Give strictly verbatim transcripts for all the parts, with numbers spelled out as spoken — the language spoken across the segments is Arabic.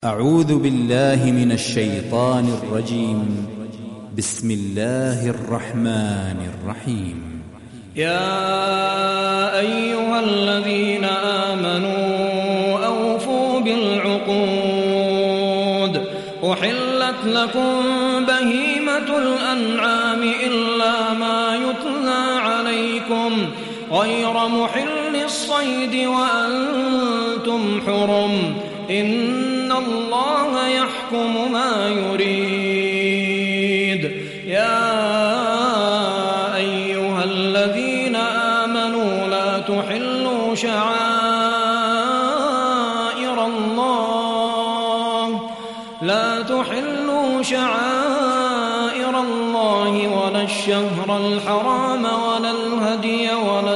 أعوذ بالله من الشيطان الرجيم. بسم الله الرحمن الرحيم. يا أيها الذين آمنوا أوفوا بالعقود. أحلت لكم بهيمة الأنعام إلا ما يتلى عليكم غير محل الصيد وأنتم حرم. إن الله يحكم ما يريد. يا أيها الذين آمنوا لا تحلوا شعائر الله لا تحلوا شعائر الله ولا الشهر الحرام ولا الهدي ولا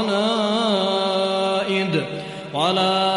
القلائد ولا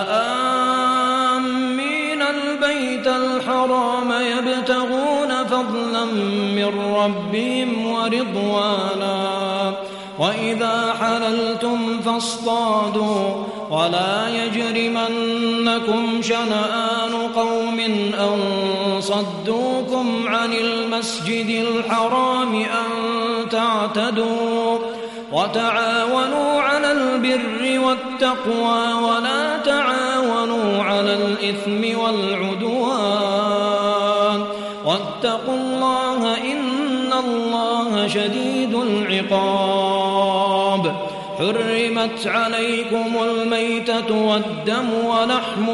الحرام يبتغون فضلا من ربهم ورضوانا. وإذا حللتم فاصطادوا ولا يجرمنكم شنآن قوم أن صدوكم عن المسجد الحرام أن تعتدوا. وتعاونوا على البر والتقوى ولا تعاونوا على الإثم والعدوان. واتقوا الله إن الله شديد العقاب. حرمت عليكم الميتة والدم ولحم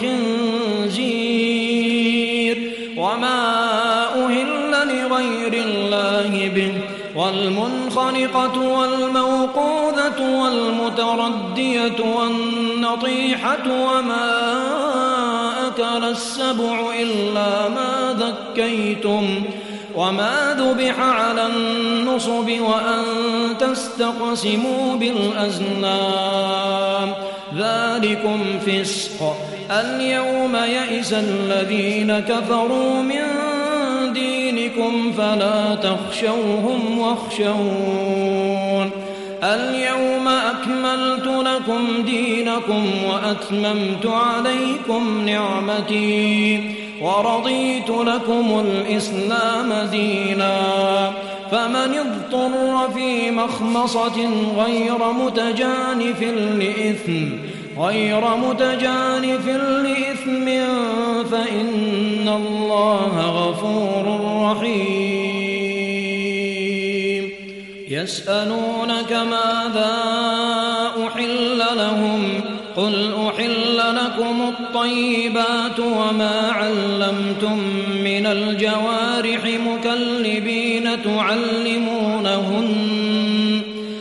الخنزير وما أهل لغير الله به والمنخنقة والموقوذة والمتردية والنطيحة وما أكل السبع إلا ما ذكيتم وما ذبح على النصب وأن تستقسموا بالأزلام ذلكم فسق. اليوم يئس الذين كفروا من دينكم فلا تخشوهم واخشون. اليوم أكملت لكم دينكم وأتممت عليكم نعمتي ورضيت لكم الإسلام دينا. فمن اضطر في مخمصة غير متجانف لإثم غير متجانف لإثم فإن الله غفور رحيم. يسألونك ماذا أحل لهم قل أحل لكم الطيبات وما علمتم من الجوارح مكلبين تعلمونهن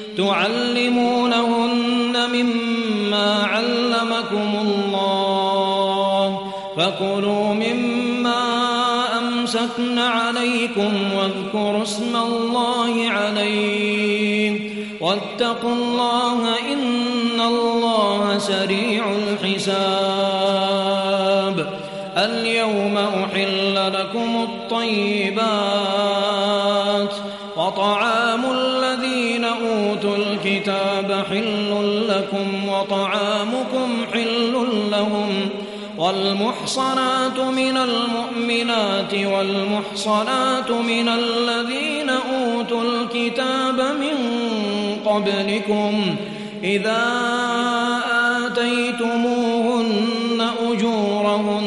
تعلمونهن مما علمكم الله فكلوا مما أمسكن عليكم واذكروا اسم الله عليه واتقوا الله إن الله سريع الحساب. اليوم أحل لكم الطيبات وطعام الذين أوتوا الكتاب حل لكم وطعامكم حل لهم. والمحصنات من المؤمنات والمحصنات من الذين أوتوا الكتاب من قبلكم إذا آتيتموهن أجورهن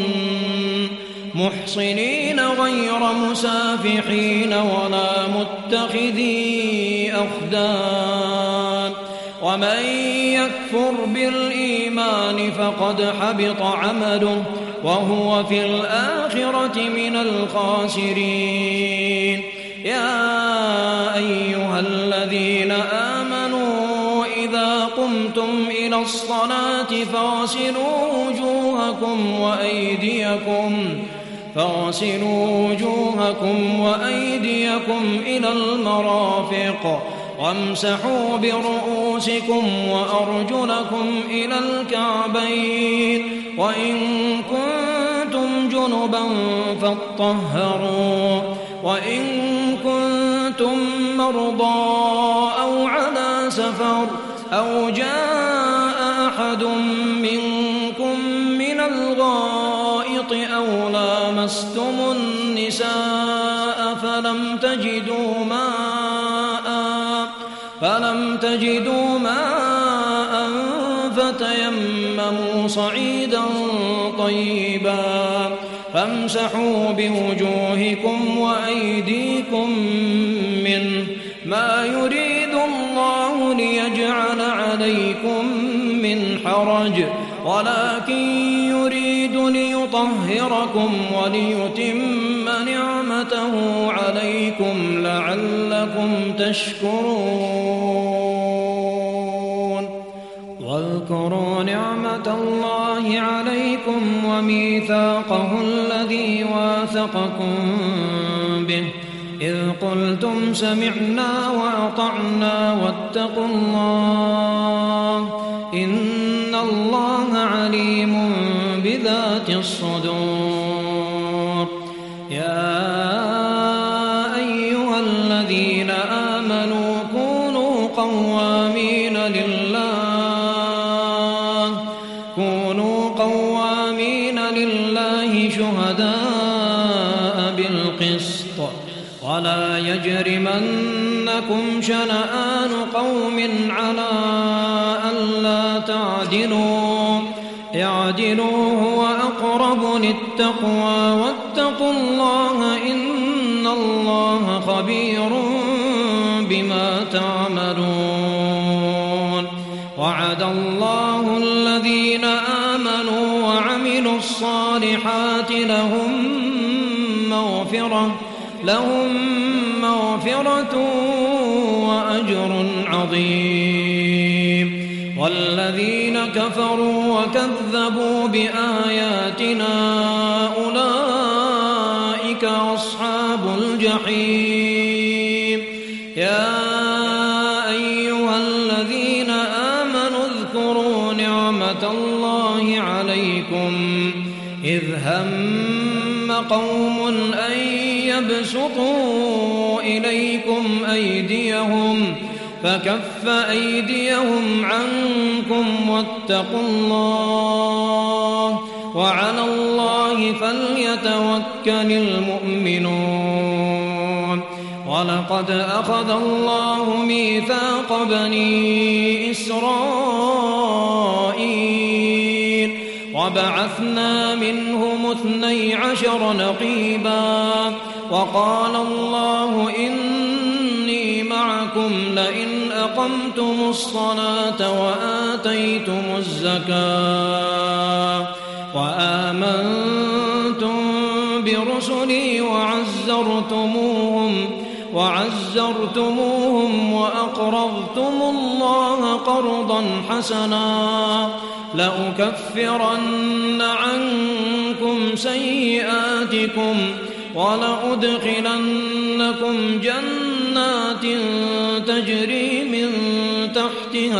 محصنين غير مسافحين ولا متخذي أخدان. ومن يكفر بالإيمان فقد حبط عمله وهو في الآخرة من الخاسرين. يا أيها الذين آمنوا إذا قمتم إلى الصلاة فاغسلوا وجوهكم وأيديكم فاغسلوا وجوهكم وأيديكم إلى المرافق وامسحوا برؤوسكم وأرجلكم إلى الكعبين وإن كنتم جنبا فاطهروا وإن كنتم مرضى أو على سفر أو جاء أحد منكم من الغائط أو لامستم النساء فلم تجدوا ماء فلم تجدوا ماء فتيمموا صعيدا طيبا فامسحوا بوجوهكم وأيديكم منه ما يريد الله ليجعل عليكم من حرج ولكن يريد ليطهركم وليتم نعمته عليكم لعلكم تشكرون واذكروا نعمة الله عليكم وميثاقه الذي واثقكم به إذ قلتم سمعنا وأطعنا واتقوا الله إن الله عليم بذات الصدور يا أيها الذين آمنوا كونوا قوامين لله كونوا قوامين لله شهداء بالقسط ولا يجرمنكم شنآن قوم على ألا تعدلوا اعدلوا هو أقرب للتقوى واتقوا الله إن الله خبير بما تعملون وعد الله الذين آمنوا وعملوا الصالحات لهم مغفرة لهم مغفرة وأجر عظيم والذين كفروا وكذبوا بآياتنا أولئك أصحاب الجحيم يا أيها الذين آمنوا اذكروا نعمة الله عليكم إذ هم قوم أن يبسطوا إليكم أيديهم فكف أيديهم عنكم واتقوا الله وعلى الله فليتوكل المؤمنون ولقد أخذ الله ميثاق بني إسرائيل وبعثنا منهم اثني عشر نقيبا وقال الله إني معكم لئن أقمتم الصلاة وآتيتم الزكاة وآمنتم برسلي وعزرتموهم وعزرتموهم وأقرضتم الله قرضا حسنا لأكفرن عنكم سيئاتكم ولأدخلنكم جنات تجري من تحتها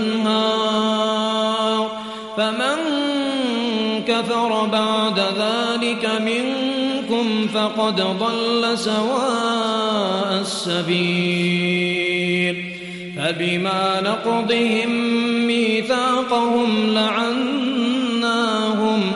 الأنهار فمن كفر بعد ذلك منكم فقد ضل سواء السبيل فبما نقضهم ميثاقهم لعناهم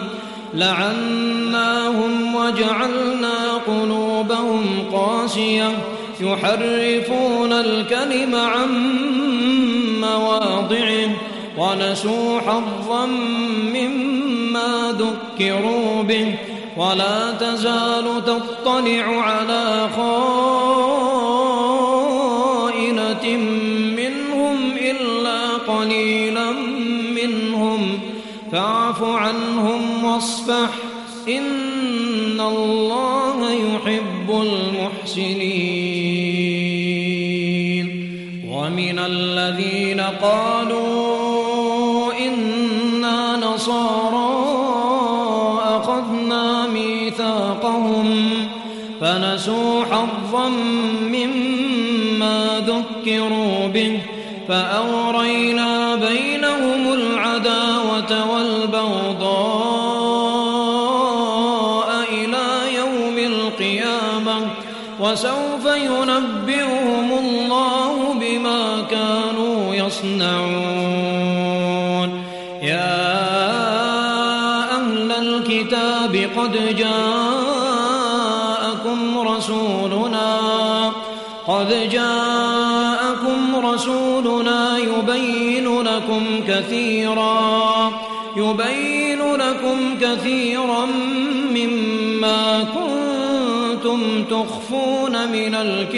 لعناهم وجعلنا قلوبهم قاسية يحرفون الكلم عن مواضعه ونسوا حظا مما ذكروا به ولا تزال تطلع على خائنة منهم إلا قليلا منهم فاعف عنهم واصفح إن الله يحب المحسنين ومن الذين قالوا إنا نصارى أخذنا ميثاقهم فنسوا حظا مما ذكروا به فأغرينا بينهم العداوة والبغضاء إلى يوم القيامة وسوف ينبئهم الله بما كانوا يصنعون يا أهل الكتاب قد قد جاءكم رسولنا قد جاءكم رسولنا يبين لكم كثيرا يبين لكم كثيرا مما كنتم تخفون من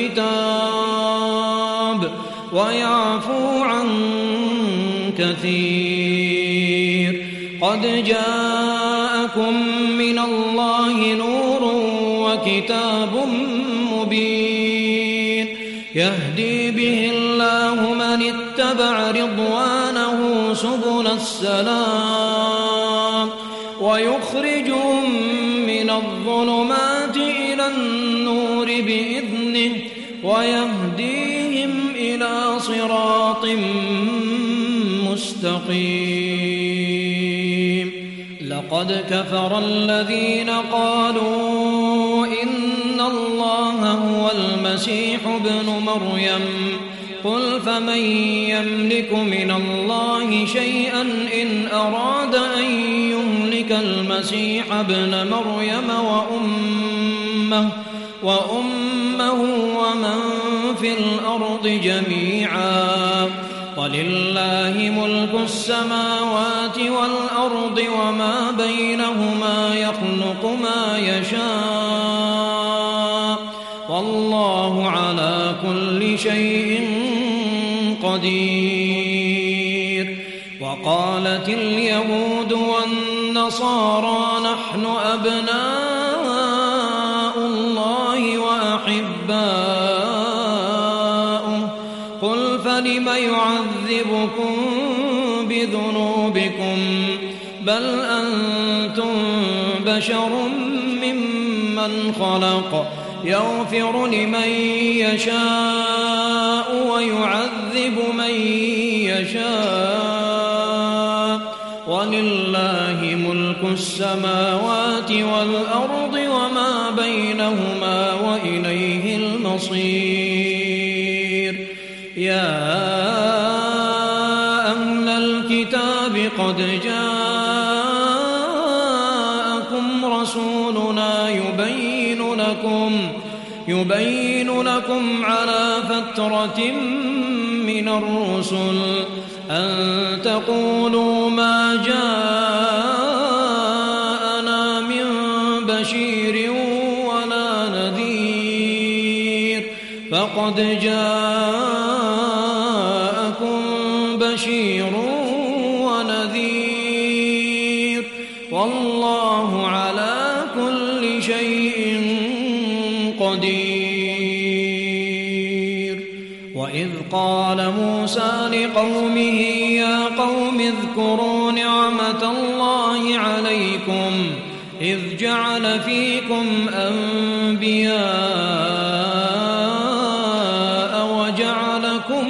الكتاب ويعفو عن كثير. قد جاءكم من الله نور وكتاب مبين يهدي به الله من اتبع رضوانه سبل السلام ويخرجهم من الظلمات إلى النور بإذنه ويهديهم إلى صراط مستقيم. لقد كفر الذين قالوا إن الله هو المسيح ابن مريم قل فمن يملك من الله شيئا إن أراد أن يهلك المسيح ابن مريم وأمه وأمه ومن في الأرض جميعا ولله ملك السماوات والأرض وما بينهما يخلق ما يشاء والله على كل شيء قدير. وقالت اليهود والنصارى نحن أبناء الله وأحباؤه قل فلم يعذبكم بذنوبكم بل أنتم بشر ممن خلق يغفر لمن يشاء ويعذب من يشاء ولله ملك السماوات والأرض وما بينهما وإليه المصير. يا أهل الكتاب قد جاءكم رسولنا يبين لكم يبين لكم على فترة من الرسل أن تقولوا ما جاءنا من بشير ولا نذير فقد جاءكم بشير ونذير والله على كل شيء قدير. وإذ قال موسى لقومه يا قوم اذكروا نعمة الله عليكم إذ جعل فيكم أنبياء وجعلكم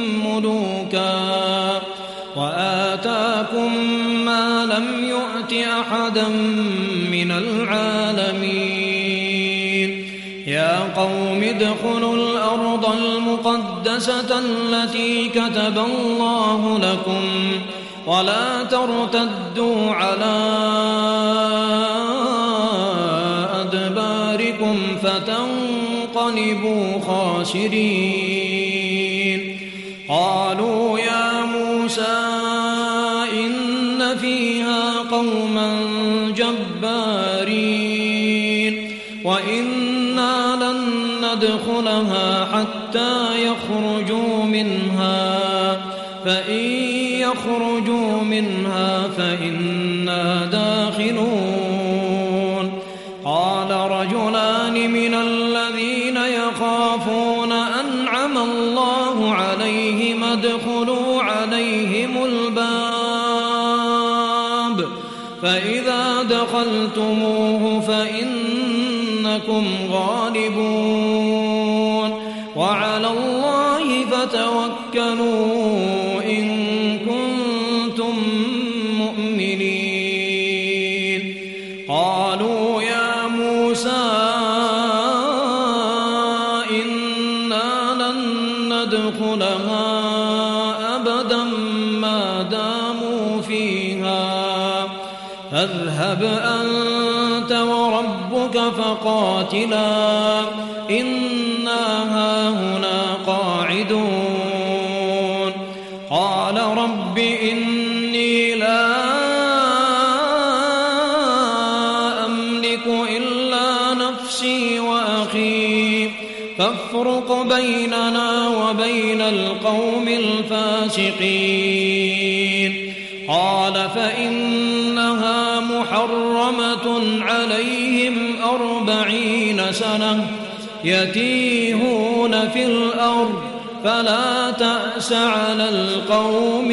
ملوكا وآتاكم ما لم يؤت أحدا من العالمين. يا قوم ادخلوا الأرض المقدسة التي كتب الله لكم ولا ترتدوا على أدباركم فتنقلبوا خاسرين. قالوا يا موسى إن فيها قوما جبارين وإنا لن ندخلها حتى يخرجوا منها فإن يخرجوا منها فإنا داخلون. قال رجلان من الذين يخافون أنعم الله عليهم ادخلوا عليهم الباب فإذا دخلتموه فإنكم غالبون وعلى الله فتوكلوا إن كنتم مؤمنين. قالوا يا موسى إنا لن ندخلها أبدا ما داموا فيها فاذهب أنت ربك فقاتلا إنا هاهنا قاعدون قال رب إني لا أملك إلا نفسي وأخي فافرق بيننا وبين القوم الفاسقين قال فإنها محرمة عليهم أربعين سنة يتيهون في الأرض فلا تأس على القوم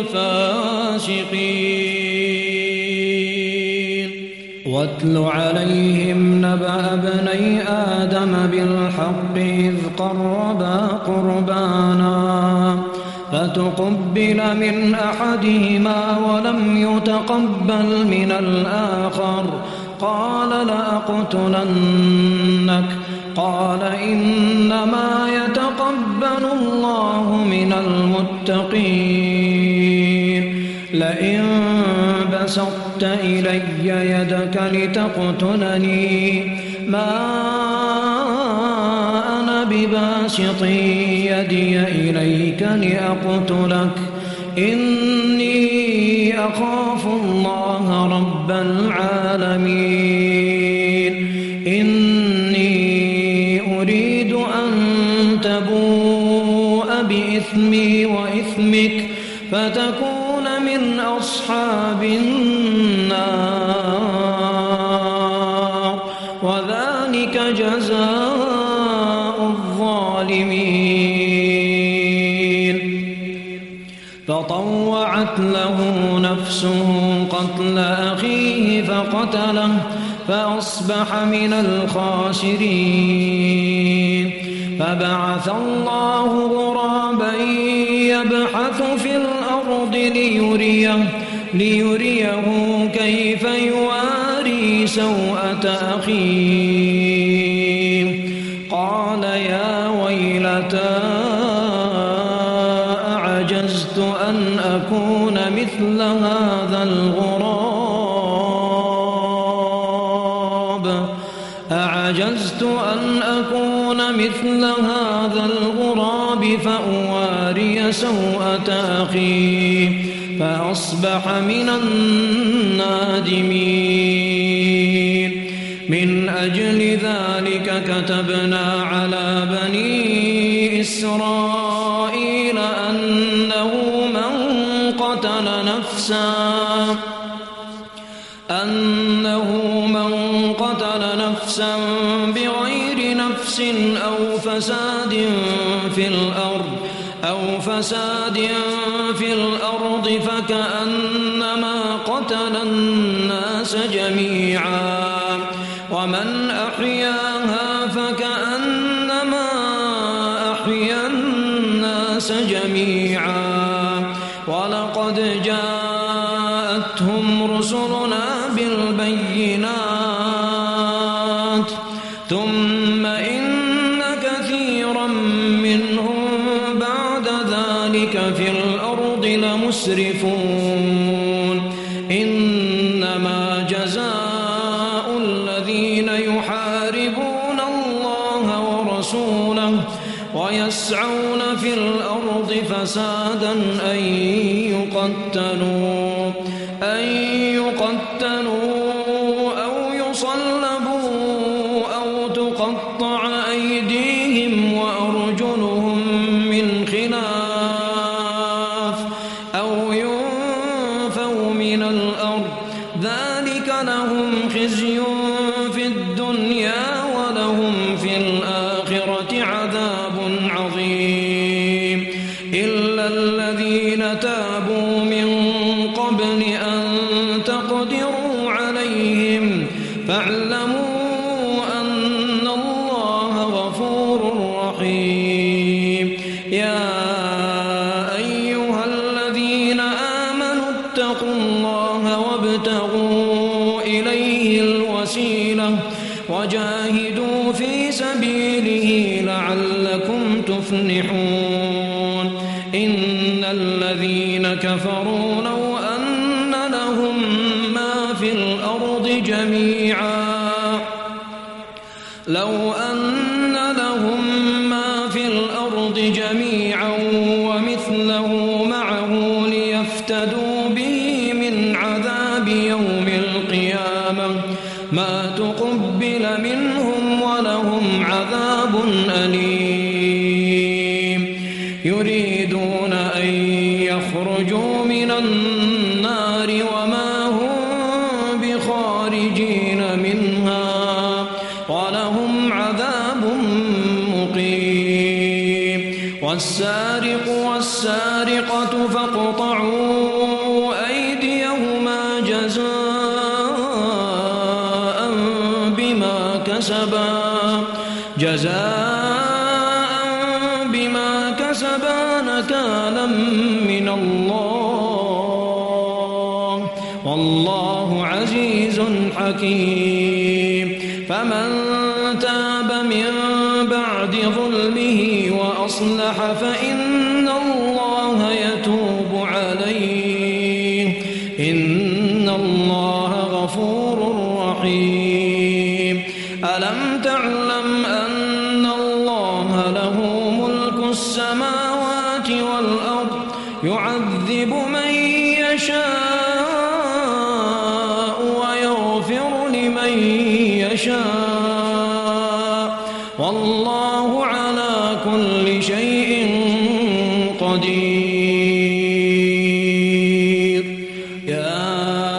الفاسقين واتل عليهم نبأ ابني آدم بالحق إذ قربا قربانا فتقبل من أحدهما ولم يتقبل من الآخر قال لأقتلنك قال إنما يتقبل الله من المتقين لئن بسطت إلي يدك لتقتلني ما أنا بباسط يدي إليك لأقتلك إني أخاف الله رب العالمين إني أريد أن تبوء بإثمي وإثمك فتكون من أصحاب النار وذلك جزاء الظالمين فطوعت له نفسه قتل أخيه فقتله فأصبح من الخاسرين فبعث الله غرابا يبحث في الأرض ليريه, ليريه كيف يواري سوءة أخيه قال يا ويلتى أعجزت أن أكون مثل هذا الغراب أعجزت أن أكون مثل هذا الغراب فأواري سوءة أخي فأصبح من النادمين من أجل ذلك كتبنا على بني إسرائيل أنه من قتل نفسا أنه من قتل نفسا بغير نفس أو فساد في الأرض أو فساد في الأرض فكأنما قتل الناس جميعا ومن أحياها فكأنما أحيا الناس جميعا ولقد جاءتهم رسلنا بالبينات ثم إن كثيرا منهم بعد ذلك في الأرض لمسرفون إنما جزاء الذين يحاربون الله ورسوله ويسعون في الأرض فسادا أن يقتلوا أن يقتلوا أو يصلبوا أو تقطع أيديهم وأرجلهم من خلاف أو ينفوا من الأرض ذلك لهم خزي في الدنيا ولهم في الآخرة عذاب عظيم إلا الذين تابوا من قبل أن تقدروا عليهم فاعلموا أن الله غفور رحيم يا أيها الذين آمنوا اتقوا الله وابتغوا إليه الوسيلة وجاهدوا في سبيله لعلكم تفلحون إن الذين كفروا لو أن لهم ما في الأرض جميعا لو أن لهم ما في الأرض جميعا ومثله معه ليفتدوا به من عذاب يوم القيامة ما تقبل منهم ولهم عذاب أليم يريدون أن يخرجوا من النار وما هم بخارجين منها ولهم عذاب مقيم والسارق والسارقة فاقطعوا أيديهما جزاء بما كسبا جزاء بما كسبا نكالا من الله والله عزيز حكيم فمن تاب من بعد ظلمه وأصلح فإن الله يتوب عليه إن الله غفور رحيم ألم تعلم أن الله له ملك السماوات والأرض يعذب من يشاء ويغفر لمن يشاء والله على كل شيء قدير يا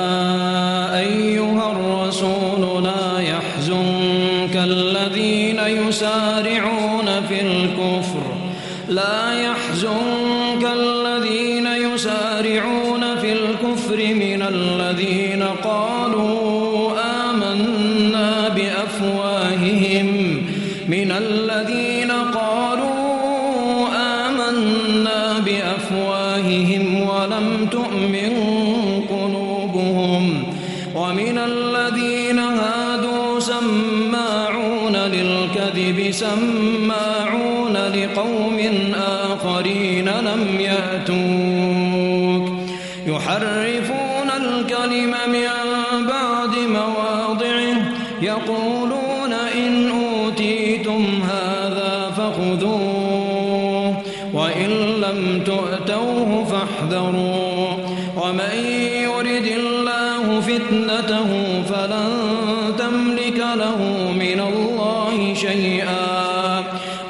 أيها الرسول لا يحزنك الذين يسارعون في الكفر لا يحزنك الذين يسارعون في الكفر من الذين قالوا آمنا بأفواههم من الذين قالوا آمنا بأفواههم ولم تؤمن قلوبهم ومن الذين هادوا سماعون للكذب سماعون لقوم آخرين لم يأتوك يحرفون الكلم من بعد مواضعه يقولون إن أوتيتم هذا فخذوه وإن لم تؤتوه فاحذروا ومن يرد الله فتنته فلن تملك له من الله شيئا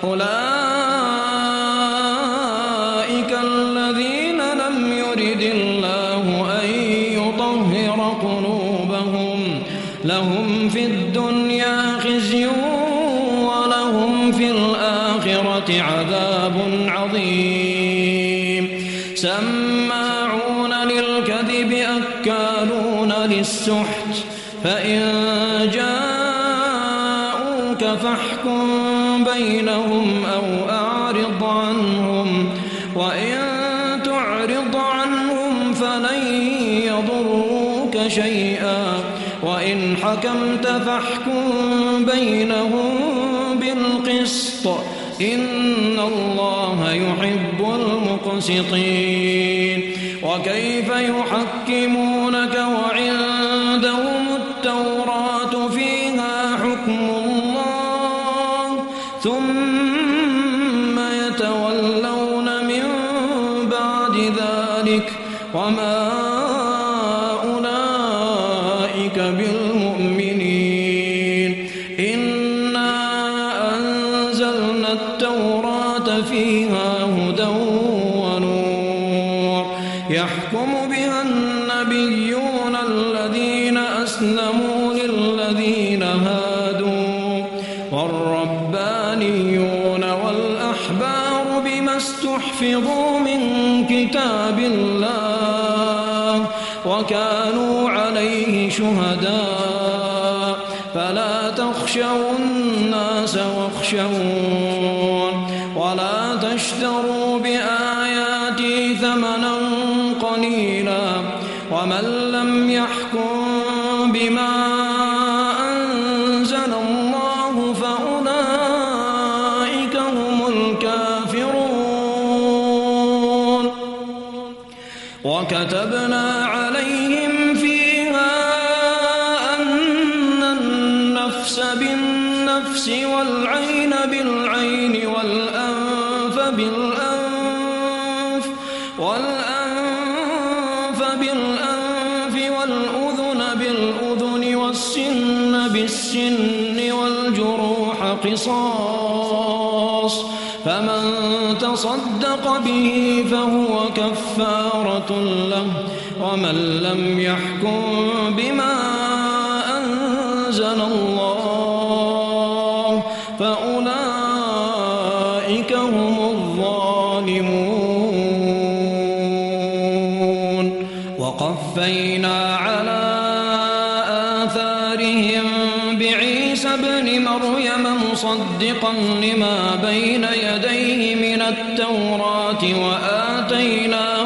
أولئك الذين لم يرد الله أن يطهر قلوبهم لهم في الدنيا خزي ولهم في الآخرة عذاب عظيم سماعون للكذب أكالون للسحت فإن جاءوك فاحكم بينهم أو أعرض عنهم وإن تعرض عنهم فلن يضروك شيئا وإن حكمت فاحكم بينهم بالقسط إن الله يحب المقسطين وكيف يحكمونك وعندهم التوراة فيها حكم الله ثم يتولون من بعد ذلك وما أولئك بالمؤمنين إنا أنزلنا التوراة فيها هدى ونور يحكم بها النبيون الذين أسلموا للذين هادوا والربانيون والأحبار بما استحفظوا من كتاب الله وكانوا عليه شهداء فلا تخشوا الناس واخشون ولا تشتروا بآياتي ثمنا قليلا ومن لم يحكم بما أنزل الله فأولئك هم الكافرون وكتبنا عليهم فيها أن النفس بالنفس بالنفس والعين بالعين والأنف بالأنف والأنف بالأنف والأذن بالأذن والسن بالسن والجروح قصاص فمن تصدق به فهو كفارة له ومن لم يحكم بما أنزل الله فأولئك هم الظالمون. وقفينا على آثارهم بعيسى ابن مريم مصدقا لما بين يديه من التوراة وآتيناه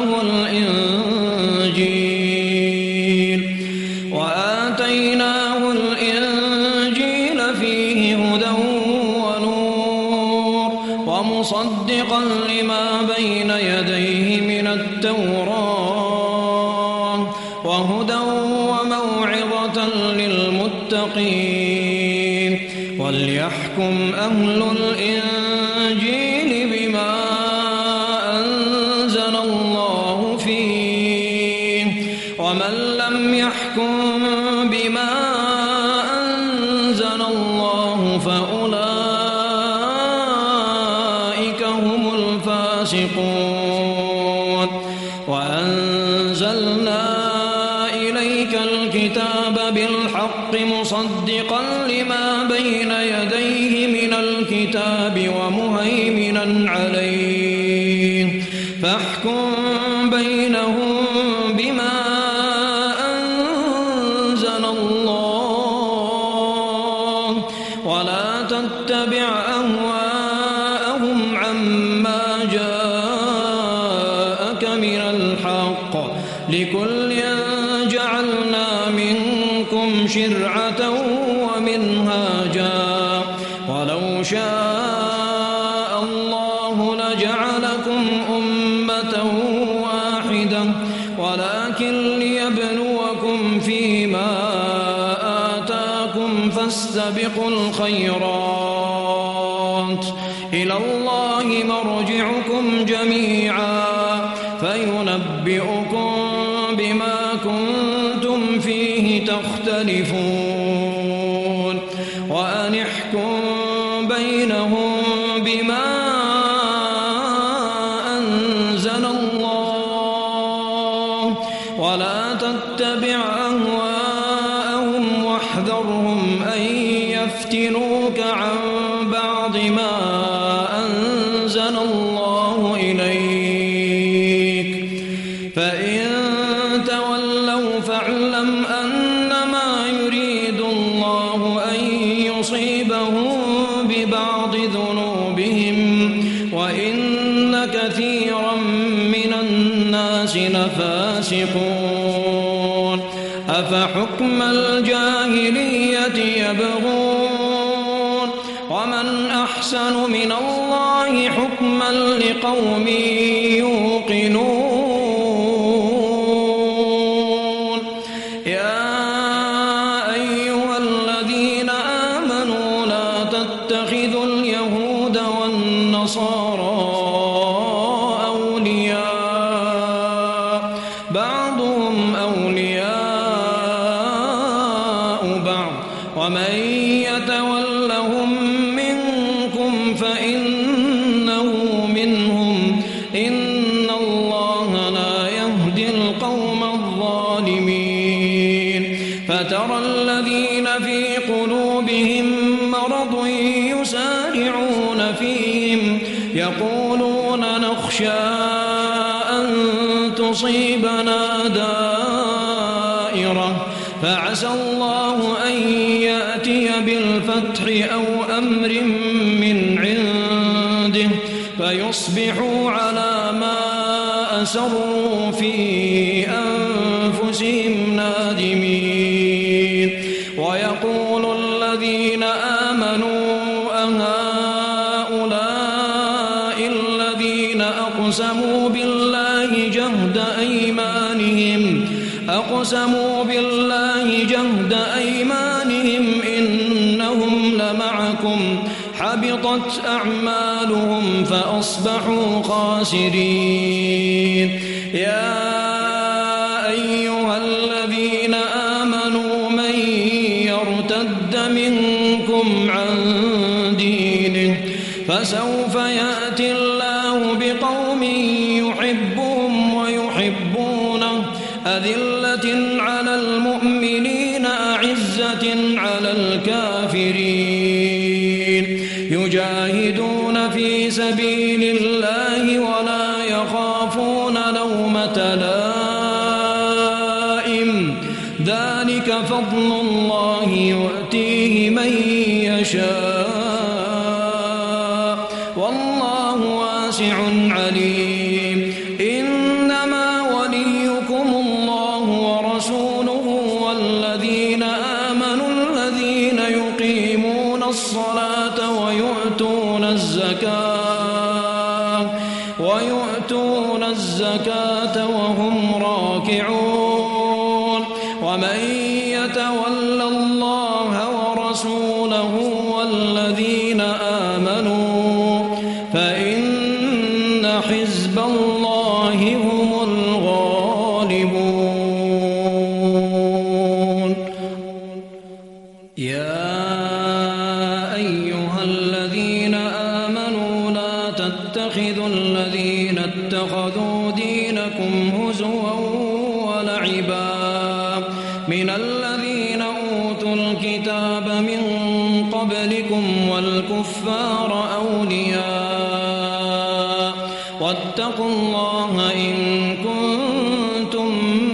الإنجيل وآتيناه الإنجيل فيه هدى ونور ومصدقا لما بين يديه من التوراة وهدى وموعظة للمتقين. وليحكم أهل الإنجيل بما أنزل الله فيه ومن لم يحكم بما أنزل الله فأولئك هم الفاسقون. وأنزلنا إليك الكتاب بالحق مصدقا لما بين يديه من الكتاب ومهيمنا عليه فاحكم بينهم بما أنزل الله ولا تتبع أهواءهم عما جاءك من الحق لكل جعلنا منكم شرعة ومنهاجا ولو شاء الله لجعلكم أمة واحدة ولكن ليبلوكم فيما آتاكم فاستبقوا الخيرات إلى الله مرجعكم جميعا فينبئكم بما كنتم فيه تختلفون. وأن احكم بينهم بما أنزل الله ولا تتبع أهواءهم واحذرهم أن يفتنوك عن بعض ما أنزل الله إليك فإن تولوا فاعلم أنما يريد الله أن يصيبهم ببعض ذنوبهم وإن كثيرا من الناس لفاسقون. أفحكم الجاهلية يبغون ومن أحسن من الله حكما لقوم يوقنون. يا أيها الذين آمنوا لا تتخذوا اليهود والنصارى أولياء بعضهم أولياء بعض ومن يتولهم منكم فإنه منهم إن الله لا يهدي القوم الظالمين. فترى الذين في قلوبهم مرض يسارعون فيهم يقولون نخشى أن تصيبنا دائرة فعسى الله أن يأتي بالفتح أو أمر من عنده فيصبحوا على ما أسروا في أنفسهم نادمين. ويقول الذين آمنوا أهؤلاء الذين أقسموا بالله جهد أيمانهم أقسموا بالله جهد أيمانهم إنهم لمعكم معكم حبطت أعمالهم فأصبحوا خاسرين. يا أيها الذين آمنوا من يرتد منكم عن دينه فسوف يأتي الله بقوم يحبهم ويحبونه أذلة على المؤمنين أعزة على الكافرين يجاهدون في سبيل الله ولا يخافون لومة لائم ذلك فضل الله يؤتيه من يشاء والله واسع عليم. إنما وليكم الله ورسوله والذين آمنوا الذين يقيمون الصلاة ويؤتون الزكاة ويؤتون الزكاة وهم راكعون. ومن يتول الله ورسوله والذين آمنوا فإن حزب الله هم الغالبون. يا أيها الذين آمنوا لا تتخذوا الذين اتخذوا دينكم هزوا ولعبا من الذين أوتوا الكتاب من قبلكم والكفار أولياء واتقوا الله إن كنتم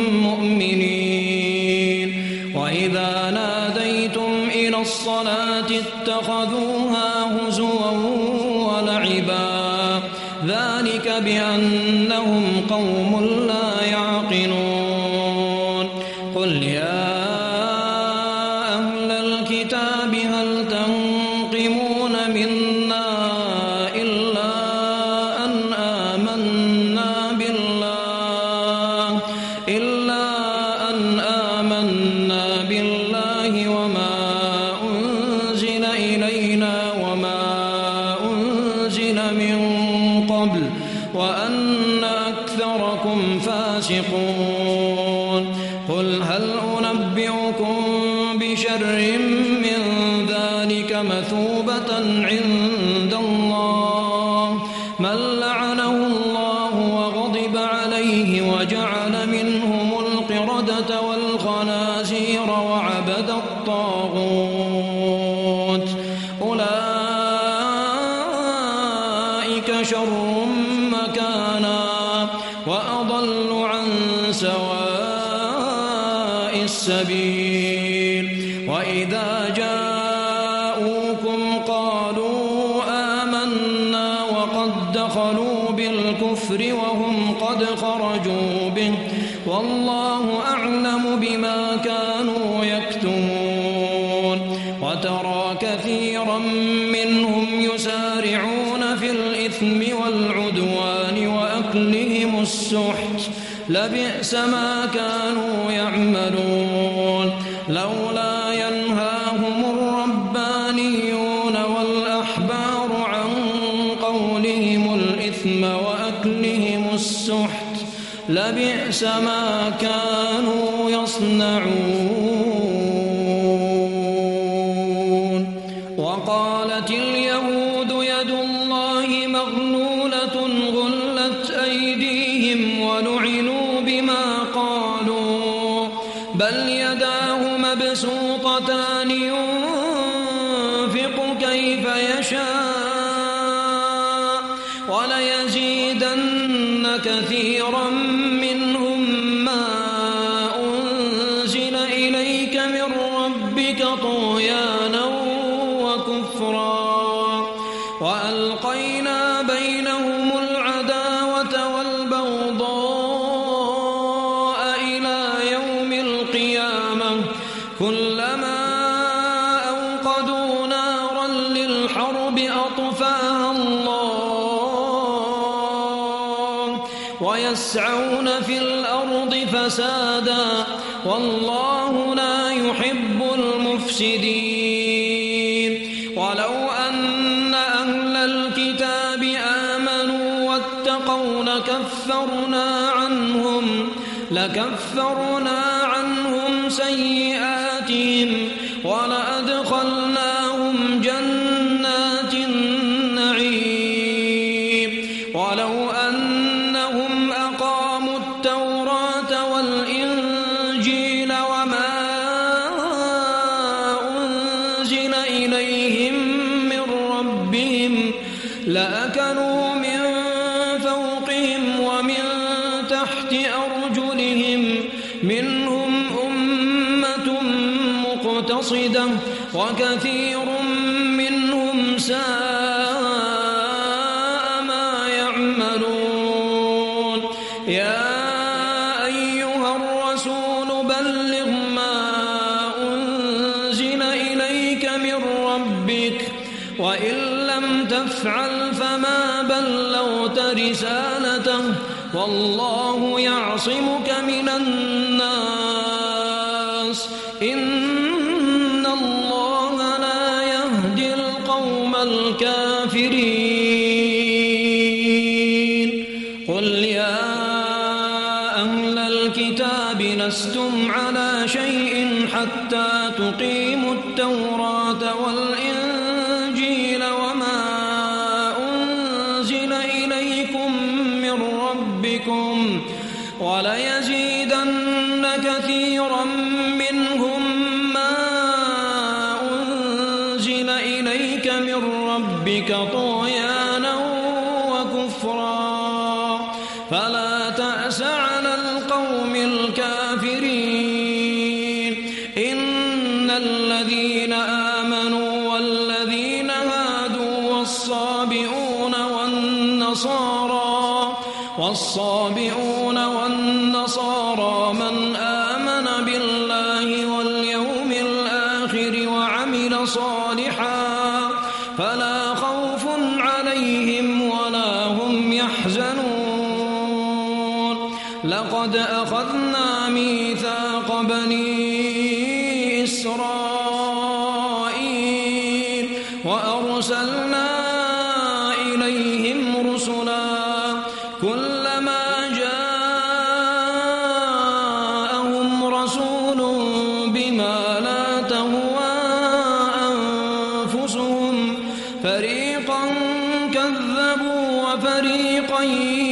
مؤمنين. وإذا ناديتم إلى الصلاة اتخذوها هزوا ولعبا ذلك بأنهم قوم لا يعقلون. قل يا أهل الكتاب هل تنقمون منا إلا أن آمنا بالله إلا أن آمنا بالله وما أنزل إلينا وما أنزل من قبل وأن أكثركم فاسقون. قل هل أنبئكم بشر من ذلك مثوبة عند الله من لعنه الله وغضب عليه وجعل منهم القردة والخنازير وعبد الطاغوت أولئك شر مكانا وأضل عن سواء السبيل. وإذا جاءوكم قالوا آمنا وقد دخلوا بالكفر وهم قد خرجوا به والله أعلم بما كانوا يكتمون. وترى كثيرا منهم يسارعون في الإثم والعدوان وأكلهم السحت لبئس ما كانوا يعملون. لولا ينهاهم الربانيون والأحبار عن قولهم الإثم وأكلهم السحت لبئس ما كانوا يصنعون. وقالت اليهود يد الله مغلولة غلت أيديهم ولعنوا بما قالوا بل يداه مبسوطتان ينفق كيف يشاء وليزيدن كثيرا منهم ما أنزل إليك من ربك طغيانا وكفرا وألقينا بينهم العداوة والبغضاء إلى يوم القيامة كلما أوقدوا نارا للحرب أطفاها الله ويسعون في الأرض فسادا والله لا يحب المفسدين. ولو أن أهل الكتاب آمنوا واتقوا لكفرنا عنهم لكفرنا عنهم سيئاتهم ولأدخلناهم جنات النعيم ولو أنهم أقاموا التوراة والإنجيل وما أنزل إليهم من ربهم لأكلوا من فوقهم ومن تحت أرجلهم منهم أمة مقتصدة وكثير منهم ساء ما يعملون يا أيها الرسول بلغ ما أنزل إليك من ربك وإن لم تفعل فما بلغت رسالته والله يعصمك من الناس إن الله لا يهدي القوم الكافرين قل يا أهل الكتاب لستم على شيء حتى تقيموا التوراة والإنجيل وما أنزل إليكم من ربكم وليزيدن كثيرا منهم ما أنزل إليك من ربك طغيانا وكفرا فلا تأس على القوم الكافرين إن الذين آمنوا والذين هادوا والصابئون والنصارى والصابئون والنصارى من آمن بالله واليوم الآخر وعمل صالحا فلا خوف عليهم ولا هم يحزنون لقد أخذنا ميثاق بني إسرائيل وأرسلنا إليهم رسلا كلما جاءهم رسول بما لا تهوى أنفسهم فريقا كذبوا وفريقا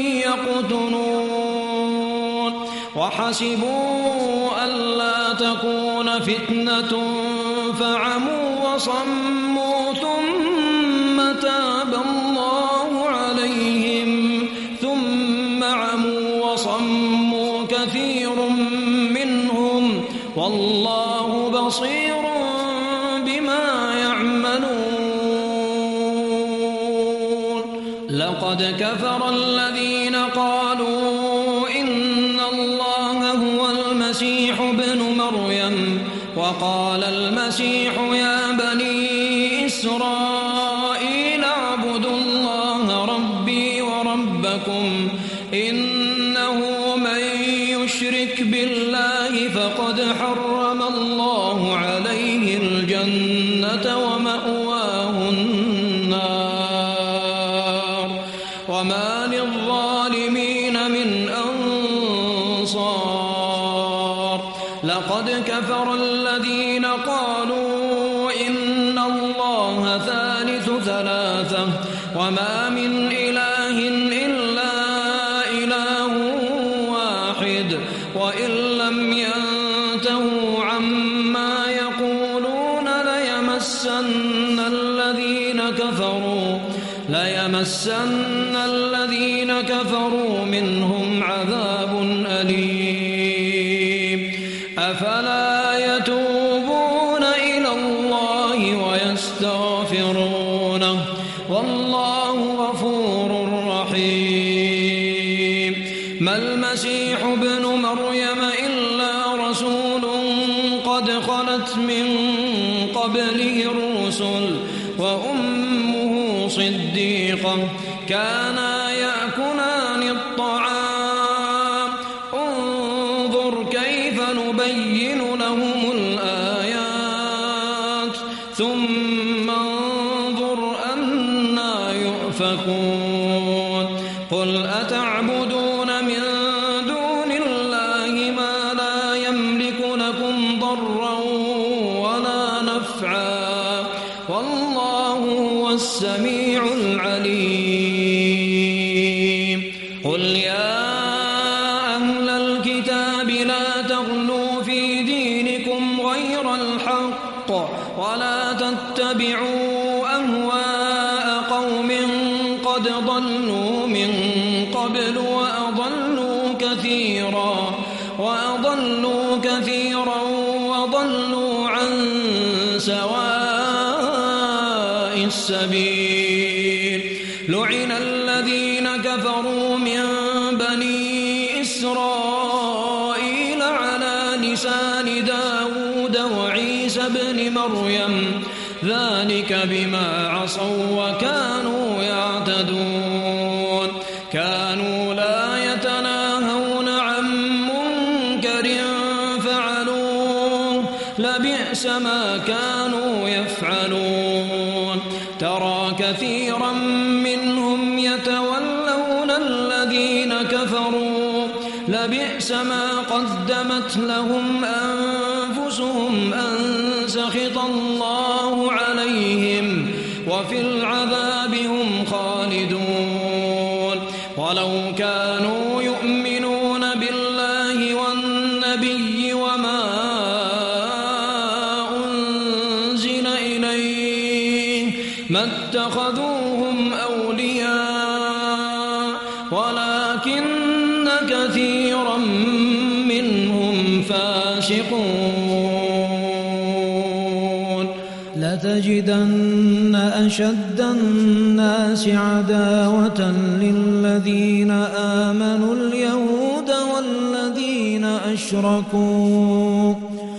يقتلون وحسبوا ألا تكون فتنة فعموا وصموا ثم تاب الله عليهم ثم عموا وصموا كثير منهم والله بصير بما يعملون لقد كفر الذين قالوا إن الله هو المسيح ابن مريم وقال المسيح يا بني إسرائيل اعبدوا الله ربي وربكم إنه من يشرك بالله فقد حرم الله عليه الجنة ومأواه النار وما للظالمين من أنصار لقد كفر الذين قالوا إن الله ثالث ثلاثة وما من إله إلا إله واحد وإن لم ينتهوا عما يقولون ليمسن الذين كفروا ليمسن الذين كفروا منهم عذاب أليم أفلا يتوبون إلى الله ويستغفرونه والله غفور رحيم ما المسيح ابن مريم إلا رسول قد خلت من قبله الرسل وأمه صديقة كانا يأكلان الطعام انظر كيف نبين لهم الآيات ثم انظر أنى يؤفكون قل أتعبدون من دون الله ما لا يملك لكم ضرا ولا نفعا والله هو السميع العليم قل يا أهل الكتاب لا تغلوا في دينكم غير الحق ولا تتبعوا أهواء قوم قد ضلوا من قبل وأضلوا كثيرا وأضلوا كثيرا وضلوا عن سواء السبيل لعن الذين كفروا من بني إسرائيل على لسان داود وعيسى بن مريم ذلك بما عصوا وكانوا يعتدون كانوا لا يتناهون عن منكر فعلوه لبئس ما كانوا يفعلون ترى كثيرا منهم يتولون الذين كفروا لبئس ما قدمت لهم أنفسهم أن سخط الله عليهم وفي العذاب هم خالدون ولو كانوا يؤمنون بالله والنبي وما أنزل إليه ما اتخذوهم أولياء ولكن كثيرا منهم فاسقون لتجدن أشد الناس عداوة للذين آمنوا اليهود والذين أشركوا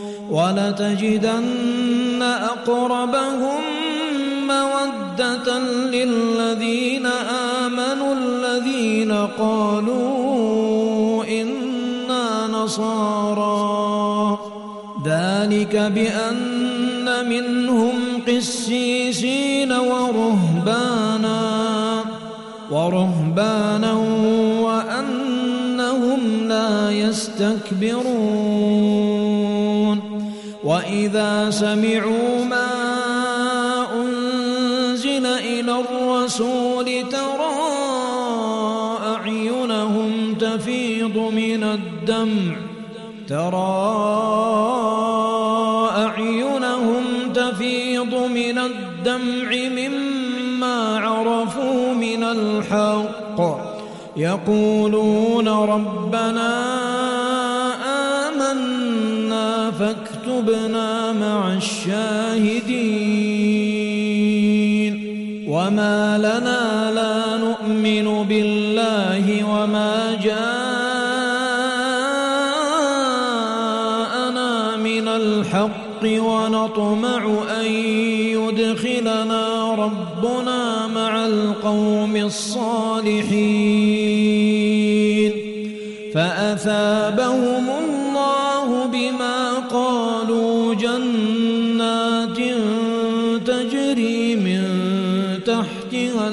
ولتجدن أقربهم مودة للذين آمنوا الذين قالوا إنا نصارى ذلك بأن منهم قسيسين ورهبانا ورهبانا وأنهم لا يستكبرون وإذا سمعوا ما أنزل إلى الرسول ترى أعينهم تفيض من الدمع ترى أعينهم تفيض من الدمع مما عرفوا من الحق يقولون ربنا آمنا فاكتبنا مع الشاهدين وما لنا لا نؤمن بالله وما جاءنا من الحق ونطمع أن يدخلنا ربنا مع القوم الصالحين فأثابهم الله بما قالوا جنات تجري من تحتها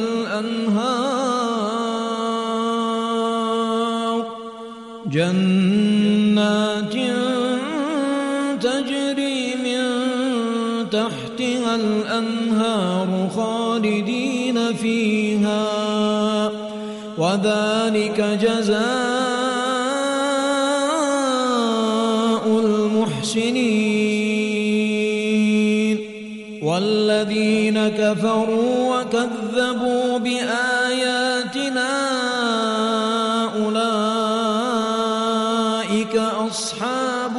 الأنهار جنات تجري من تحتها الأنهار خالدين فيها وذلك جزاء المحسنين والذين كفروا وكذبوا بآياتنا أولئك أصحاب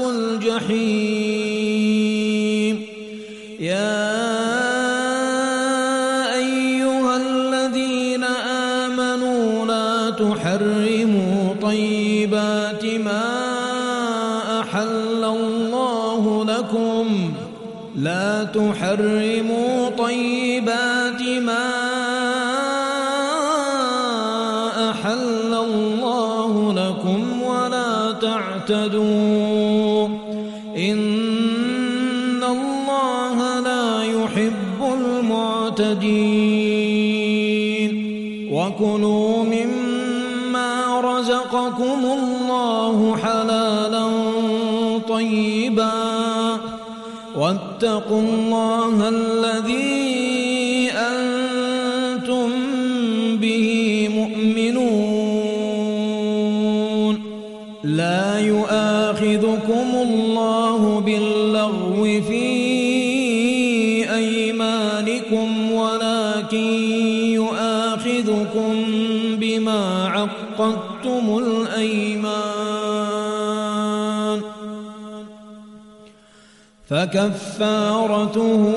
الجحيم يا أيها الذين آمنوا لا تحرموا طيبات ما أحل الله لكم لا تحرموا طيبات ما أحل الله لكم ولا تعتدوا إن الله لا يحب المعتدين معتدين وكلوا مما رزقكم الله حلالا طيبا واتقوا الله الذي أنتم به مؤمنون لا يؤاخذكم الله باللغو في أيمانكم ولكن يؤاخذكم بما عقدتم الأيمان فكفارته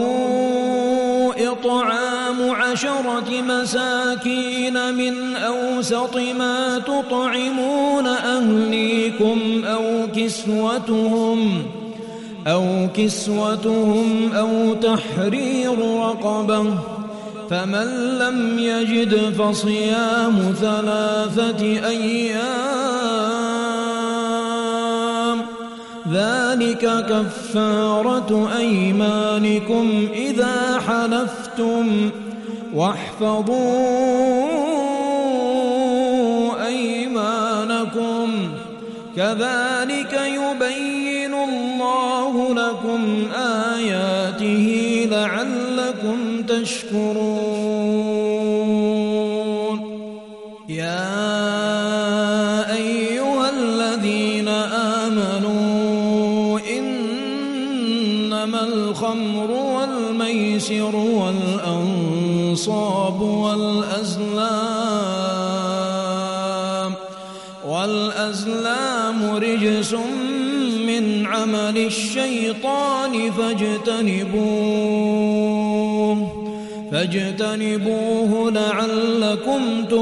إطعام عشرة مساكين من أوسط ما تطعمون أهليكم أو كسوتهم أو كسوتهم أو تحرير رقبة فمن لم يجد فصيام ثلاثة أيام ذلك كفارة أيمانكم إذا حلفتم واحفظوا أيمانكم كذلك يبين الله لكم آياته لعلكم تشكرون يا أيها الذين آمنوا إنما الخمر والميسر والأنصاب والأزلام والأزلام رجس من عمل الشيطان فاجتنبوه فاجتنبوه لعلكم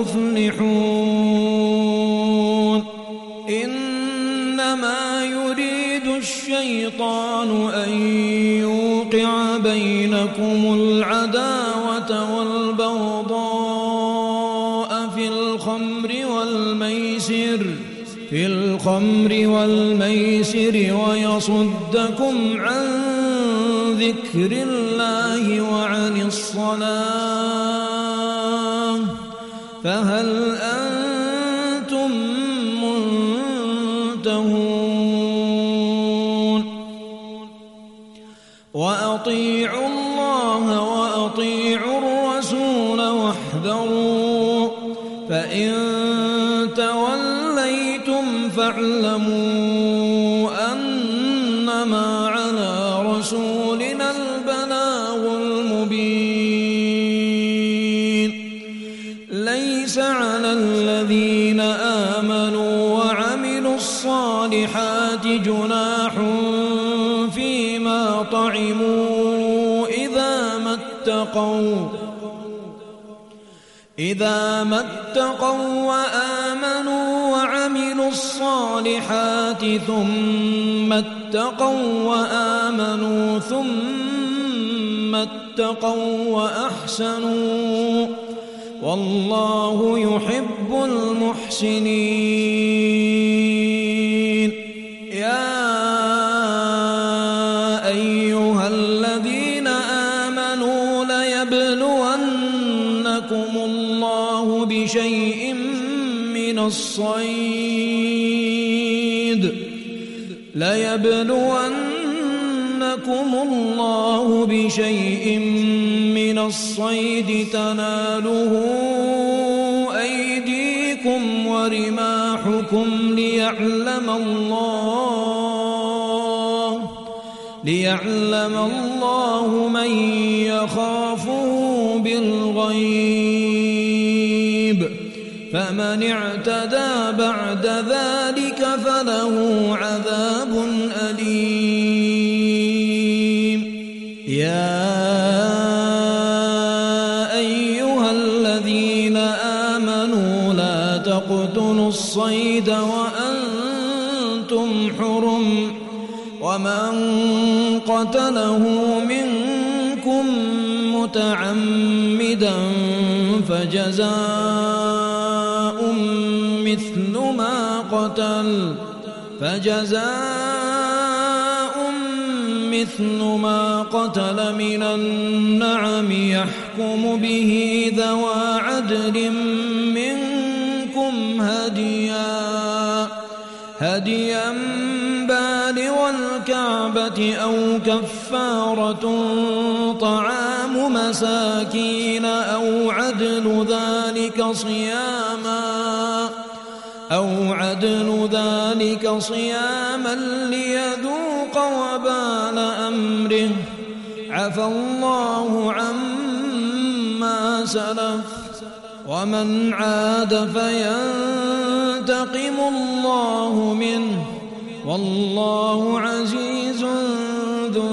تفلحون إنما يريد الشيطان أن يوقع بينكم العداوة والبغضاء في الخمر والميسر في الخمر والميسر ويصدكم عن ذكر الله وعن الصلاة فهل أنتم منتهون وأطيعوا الله وأطيعوا الرسول واحذروا فإن توليتم فاعلموا أنما على رسولنا البلاغ المبين ليس على الذين آمنوا وعملوا الصالحات جناح فيما طعموا إذا ما اتقوا إذا ما اتقوا وآمنوا وعملوا الصالحات ثم اتقوا وآمنوا ثم اتقوا وأحسنوا والله يحب المحسنين يا أيها الذين آمنوا ليبلونكم الله بشيء من الصيد ليبلونكم الله بشيء من الصيد تناله أيديكم ورماحكم ليعلم الله ليعلم الله من يخافه بالغيب فمن اعتدى بعد ذلك فله عذاب أليم يا أيها الذين آمنوا لا تقتلوا الصيد وأنتم حرم ومن قتله منكم متعمدا فجزاء مثل ما قتل فجزاء مثل ما قتل من النعم يحكم به ذوى عدل منكم هديا هديا بالغ الكعبة أو كفارة طعام مساكين أو عدل ذلك صياما أو عدل ذلك صياما ليذوق وبال أمره عفى الله عما سلف ومن عاد فينتقم الله منه والله عزيز ذو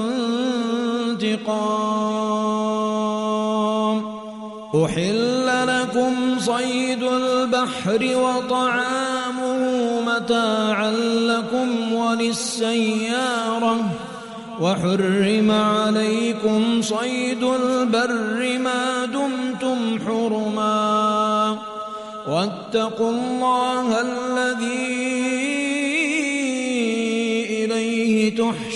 انتقام. أحل لكم صيد البحر وطعامه متاعا لكم وللسيارة وحرم عليكم صيد البر ما دمتم حرما واتقوا الله الذي إليه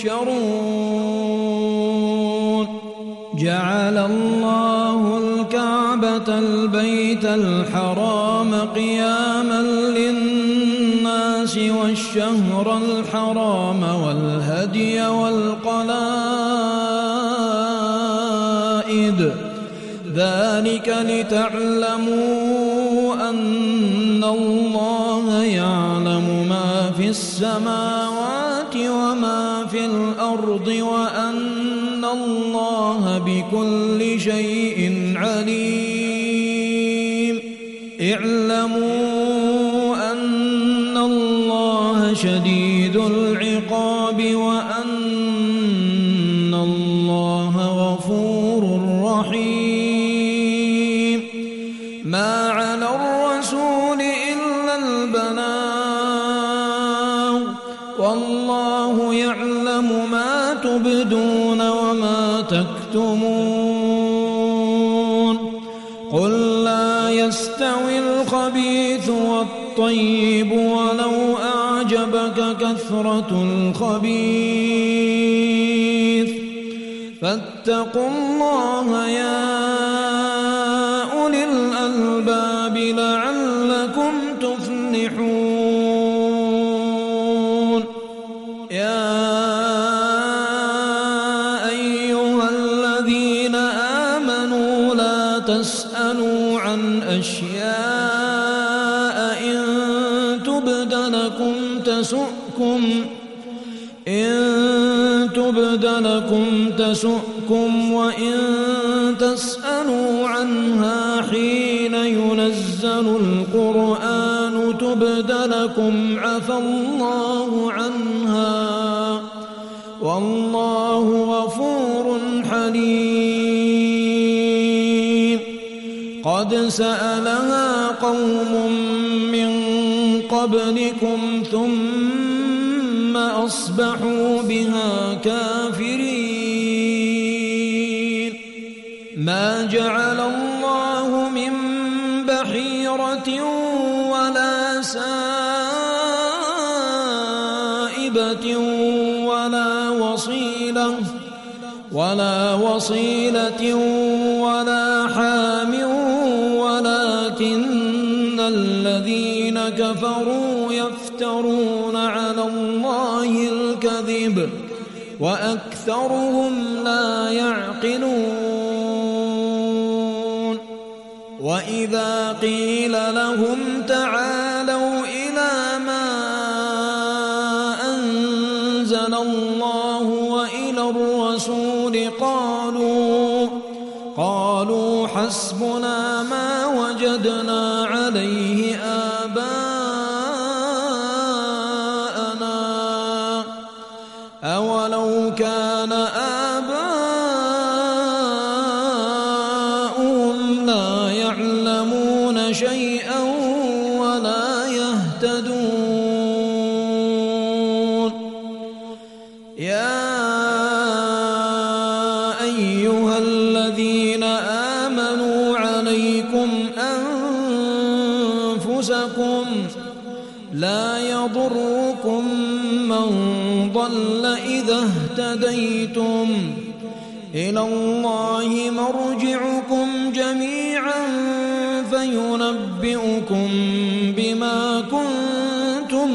تحشرون. جعل الله الكعبة البيت الحرام قياما للناس والشهر الحرام والهدي والقلائد ذلك لتعلموا أن الله يعلم ما في السماوات وما في الأرض وأن الله بكل شيء عليم. اعلموا أن الله شديد العقاب وأن الله غفور رحيم. ما على الرسول إلا البلاغ والله يعلم ما تبدون وما تكتمون. قل لا يستوي الخبيث والطيب ولو أعجبك كثرة الخبيث فاتقوا الله يا أولي الألباب لعلكم تفلحون. يا أيها الذين آمنوا لا تسألوا عن أشياء إن تبد لكم تسؤكم إن تبد لكم تسؤكم وإن تسألوا عنها حين ينزل القرآن تبد لكم عفى الله عنها والله غفور حليم. قد سألها قوم من قبلكم ثم أصبحوا بها كافرين. ما جعل الله من بحيرة ولا سائبة ولا وصيلة ولا وصيلة ولا حام ولكن الذين كفروا يفترون على الله الكذب وأكثرهم لا يعقلون. وإذا قيل لهم تعالوا إلى ما أنزل الله وإلى الرسول قالوا قالوا حسبنا ما وجدنا عليه آباءنا أولو كان آباؤهم لا يعلمون شيئا ولا يهتدون. يا أيها الذين آمنوا عليكم أنفسكم لا يضركم من ضل الضل إذا اهتديتم إلى الله مرجعكم جميعا فينبئكم بما كنتم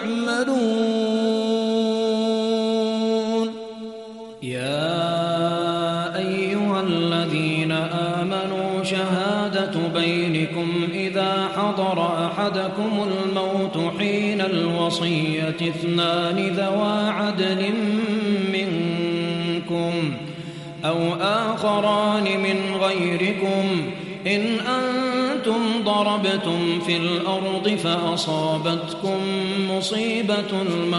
تعملون. يا أيها الذين آمنوا شهادة بينكم إذا حضر أحدكم الموت حين الوصية اثنان ذوى عدل منكم أو آخران من غيركم إن أنتم ضربتم في الأرض فأصابتكم مصيبة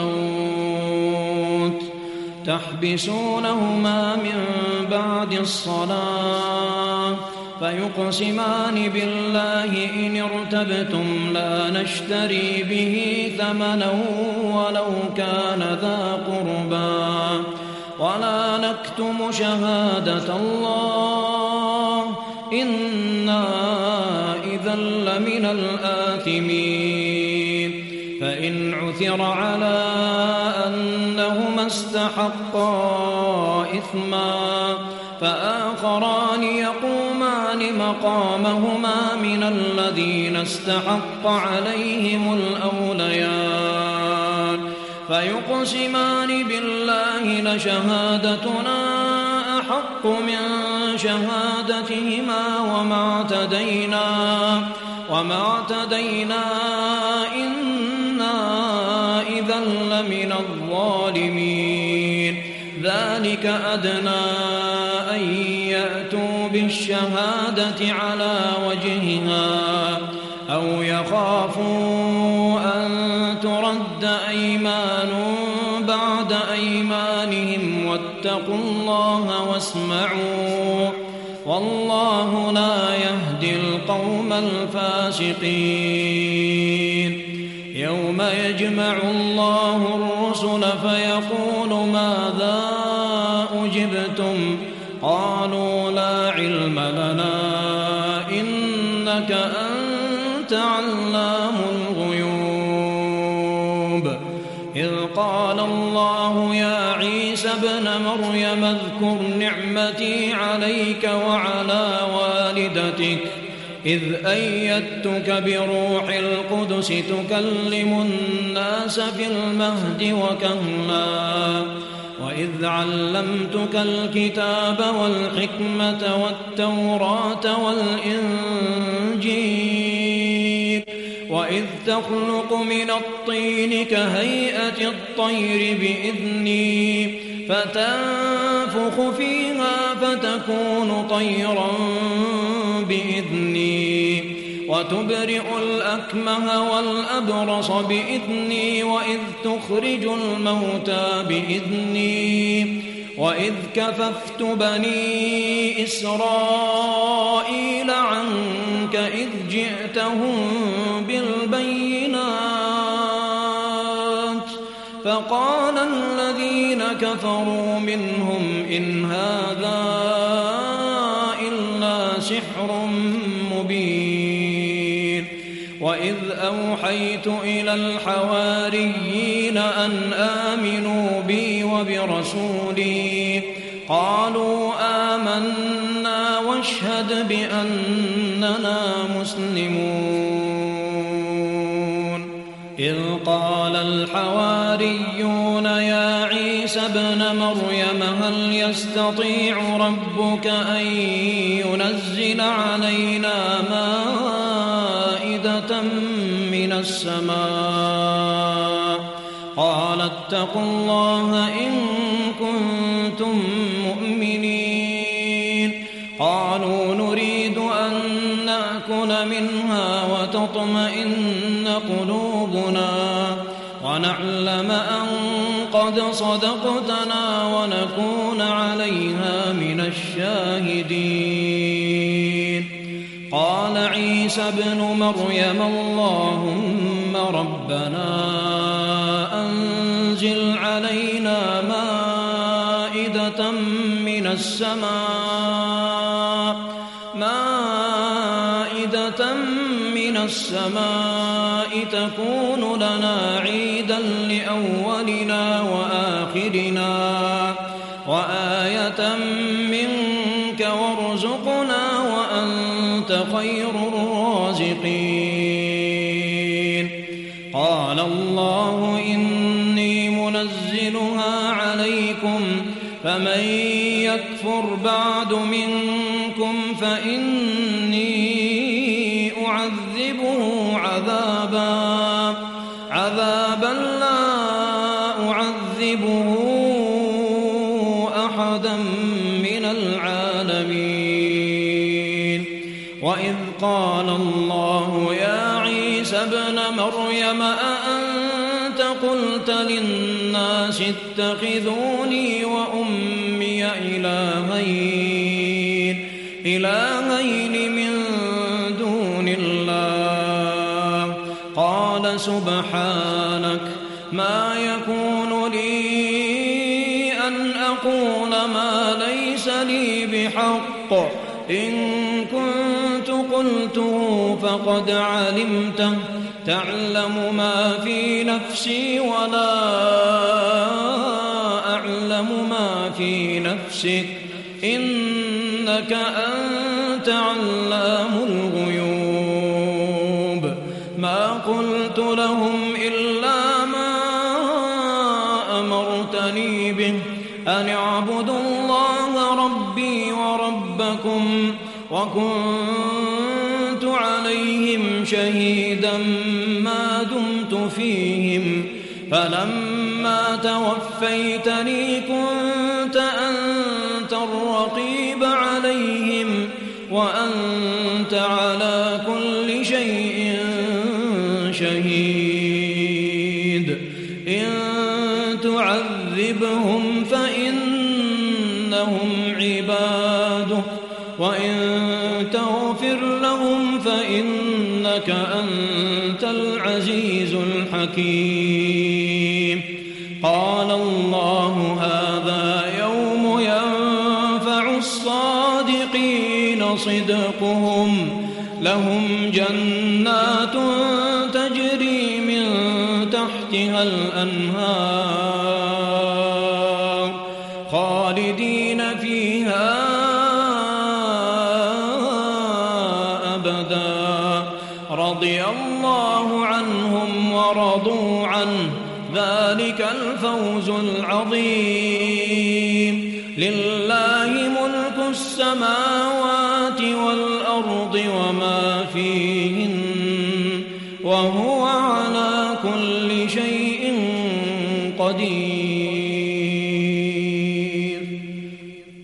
الموت تحبسونهما من بعد الصلاة فيقسمان بالله إن ارتبتم لا نشتري به ثمنا ولو كان ذا قربى ولا نكتم شهادة الله إنا إذا لمن الآثمين. فإن عثر على أنهما استحقا إثما فآخران يقومان مقامهما من الذين استحق عليهم الأوليان فيقسمان بالله لشهادتنا أحق من شهادتهما وما اعتدينا وما اعتدينا إنا إذا لمن الظالمين. ذلك أدنى أن يأتوا بالشهادة على وجهها أو يخافوا أن ترد أيمان بعد أيمانهم واتقوا الله واسمعوا والله لا يهدي القوم الفاسقين. يوم يجمع الله الرسل فيقول ماذا أجبتم قالوا لا علم لنا إنك أنت علام الغيوب. إذ قال الله يا عيسى ابن مريم اذكر نعمتي عليك وعلى والدتك إذ أيدتك بروح القدس تكلم الناس في المهد وكهلا وإذ علمتك الكتاب والحكمة والتوراة والإنجيل وإذ تخلق من الطين كهيئة الطير بإذني فتنفخ فيها فتكون طيرا بإذني وتبرئ الأكمه والأبرص بإذني وإذ تخرج الموتى بإذني وإذ كففت بني إسرائيل عنك إذ جئتهم بالبينات فقال الذين كفروا منهم إن هذا إلا سحر مبين. وإذ أوحيت إلى الحواريين أن آمنوا بي وبرسولي قالوا آمنا واشهد بأننا مسلمون. إذ قال الحواريون يا عيسى ابن مريم هل يستطيع ربك أن ينزل علينا مائدة من السماء قال اتقوا الله إن كنتم مؤمنين. قالوا نريد أن نأكل منها وتطمئن قلوبنا ونعلم أن قد صدقتنا ونكون عليها من الشاهدين. قال عيسى ابن مريم اللهم ربنا أنزل علينا مائدة من السماء مائدة من السماء تكون لنا عيدا لأولنا وآخرنا وآية منك وارزقنا وأنت خير الرازقين. قال الله إني منزلها عليكم فمن يكفر بعد منكم فإني أعذبه عذابا عذابا لا أعذبه أحدا من العالمين. وإذ قال الله يا عيسى ابن مريم أأنت قلت للناس اتخذوني وأمي إلهين إلهين من دون الله؟ قال سبحانك ما يكون لي أن أقول ما ليس لي بحق إن كنت قلته فقد علمته تعلم ما في نفسي ولا أعلم ما في نفسك إنك أنت علام الغيوب. ما قلت لهم إلا ما أمرتني به أن اعبدوا الله ربي وربكم وكنت عليهم شهيدا ما دمت فيهم فلما توفيتني كنت أنت الرقيب عليهم وأنت على كل شيء شهيد. إن تعذبهم فإنهم عباده وإن تغفر لهم فإنك أنت العزيز الحكيم. قال الله هذا يوم ينفع الصادقين صدقهم لهم جنات تجري من تحتها الأنهار خالدين فيها أبدا رضي الله عنهم ورضوا عنه ذلك الفوز العظيم. لله ملك السماوات